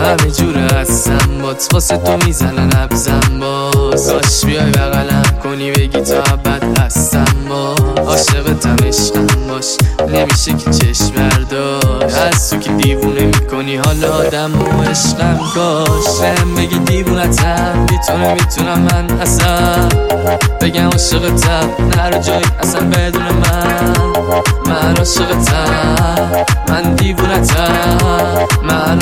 همه جوره هستم بات واسه تو میزنن نبزم باز کاش بیای بغلم کنی بگی تا ابد هستم باز عاشقتم عشقم باش نمیشه که چشم برداشت از تو که دیوونه میکنی حالا آدم و عشقم کاش بهم بگی دیوونتم میتونم من اصلا بگم عاشقتم نرو جایی اصلا بدون من عاشقتم من دیوونتم من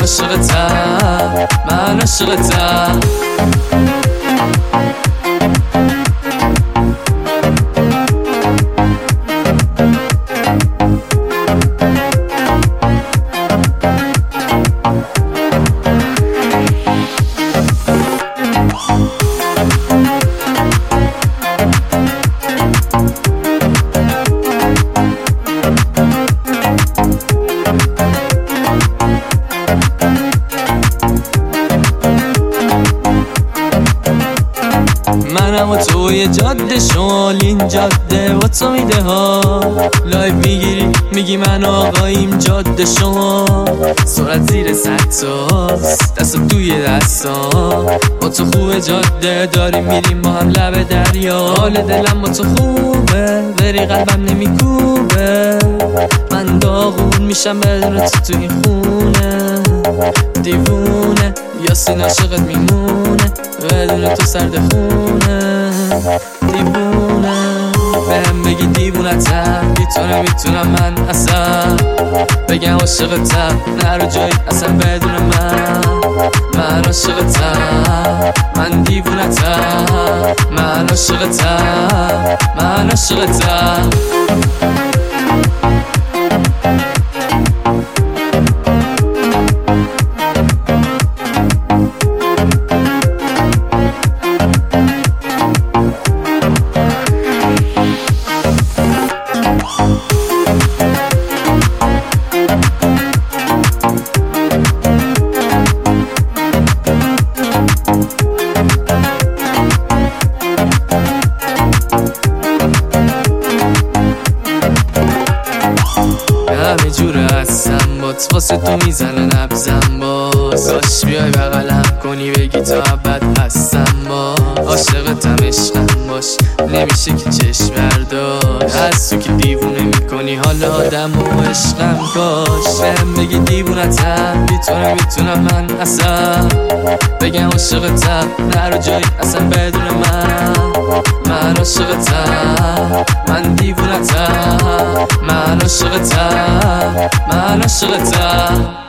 عاشقتم منم و توی جاده شمال این جاده با تو میده ها لایف میگیری میگی من آقاییم جاده شما سرعت زیر 100 تاست دست توی دستا با تو خوبه جاده داریم میریم با هم لب دریا حال دلم با تو خوبه بری قلبم نمیکوبه من داغون میشم بدون تو این خونه دیوونه یاسین عاشقت میمونه بدون تو سرد خونه دیوونه بهم بگی دیوونتم میتونم من اصلا بگم عاشقتم نرو جایی اصلا بدون من عاشقتم من دیوونتم من عاشقتم همه جوره هستم بات واسه تو میزنن نبزم باز کاش بیای بغلم کنی بگی تا ابد هستم باز عاشقتم عشقم باش نمیشه که چشم برداشت از تو که دیوونه میکنی حالا آدم و عشقم کاش بهم بگی دیوونتم میتونم من اصلا بگم عاشقتم نرو جایی اصلا بدون من عاشقتم من دیوونتم من عاشقتم